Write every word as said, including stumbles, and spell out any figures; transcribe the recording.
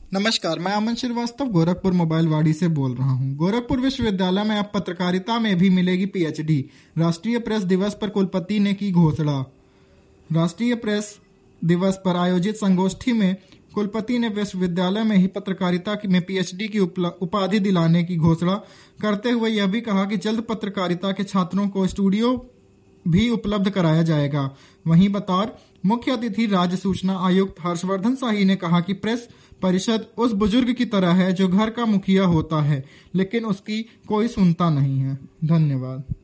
नमस्कार, मैं अमन श्रीवास्तव गोरखपुर मोबाइल वाड़ी से बोल रहा हूँ। गोरखपुर विश्वविद्यालय में अब पत्रकारिता में भी मिलेगी पीएचडी। राष्ट्रीय प्रेस दिवस पर कुलपति ने की घोषणा। राष्ट्रीय प्रेस दिवस पर आयोजित संगोष्ठी में कुलपति ने विश्वविद्यालय में ही पत्रकारिता में पीएचडी की उपाधि दिलाने की घोषणा करते हुए यह भी कहा कि जल्द पत्रकारिता के छात्रों को स्टूडियो भी उपलब्ध कराया जाएगा। वहीं बतौर मुख्य अतिथि राज्य सूचना आयुक्त हर्षवर्धन शाही ने कहा कि प्रेस परिषद उस बुजुर्ग की तरह है जो घर का मुखिया होता है लेकिन उसकी कोई सुनता नहीं है। धन्यवाद।